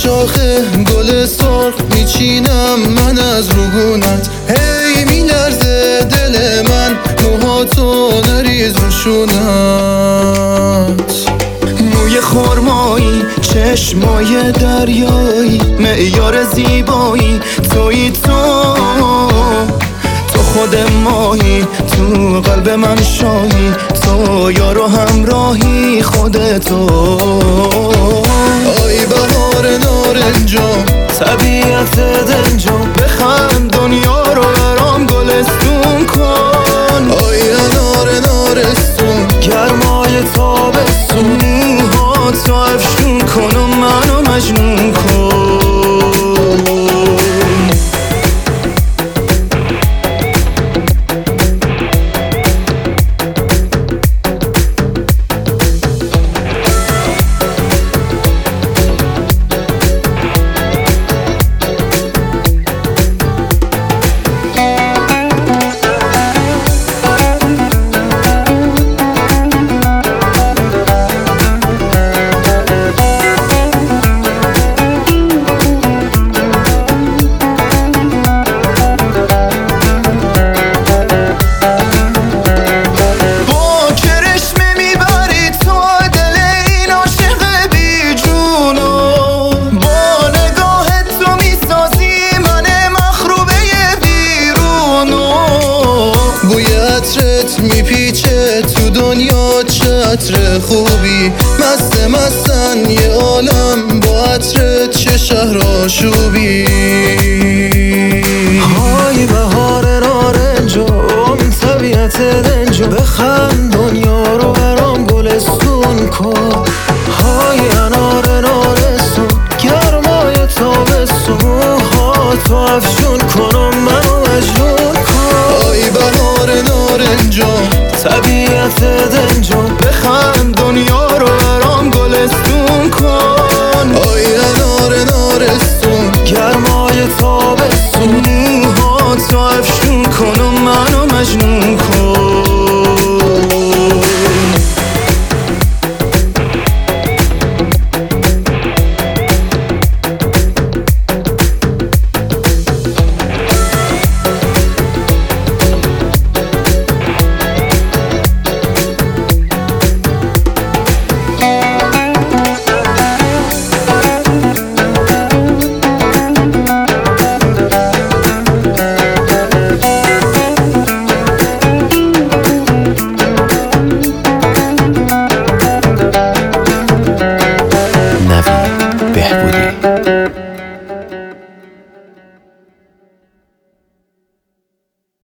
شاخ گل سرخ میچینم من از روگونت. هی میلرزه دل من، موهاتو نریز روشونت. موی خرمایی، چشمای دریایی، معیار زیبایی تویی تو خود ماهی، تو قلب من شاهی، تو یار و همراهی خودتو. آی بهار نارنجم، طبیعت دنجم، بخند دنیا رو برام گلستون کن. آی انار نارستون، گرمای تابستون، موهاتو افشون کن و منو مجنون کن. میپیچه تو دنیا، چه عطر خوبی، مستن یه عالم با عطرت، چه شهر آشوبی. های بهار نارنجم، طبیعت دنجم، بخند دنیا رو برام گلستون کن. های انار نارستون، گرمای تابستون، موهاتو افشون کن و منو مجنون کن. های بهار نارنجم، طبیعت دنجم،